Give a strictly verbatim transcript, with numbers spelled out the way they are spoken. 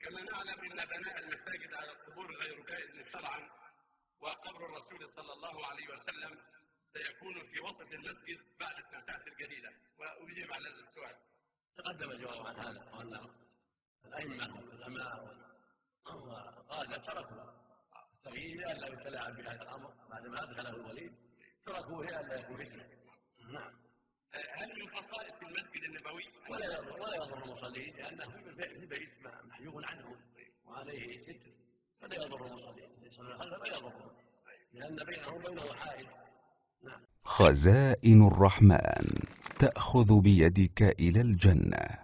كما نعلم ان بناء المساجد على القبور غير جائز شرعا، وقبر الرسول صلى الله عليه وسلم سيكون في وسط المسجد بعد الترتاح الجديدة. وأجيب على هذا السؤال. تقدم الجواب عن هذا، وأن الأئمة والعلماء والقادة تركوا التغيير لئلا يتلاعب بهذا الأمر بعد ما أدخله الوليد، تركوه لئلا يكون فتنة. نعم. هل من خصائص المسجد النبوي ولا يضر ولا يضر المصلين، لأنه في البيت محجوب عنه وعليه ستر، فلا يضر المصلين، يصلي خلفه لا يضر، لأن بينه وبينه حائل. نعم. خزائن الرحمن تأخذ بيدك إلى الجنة.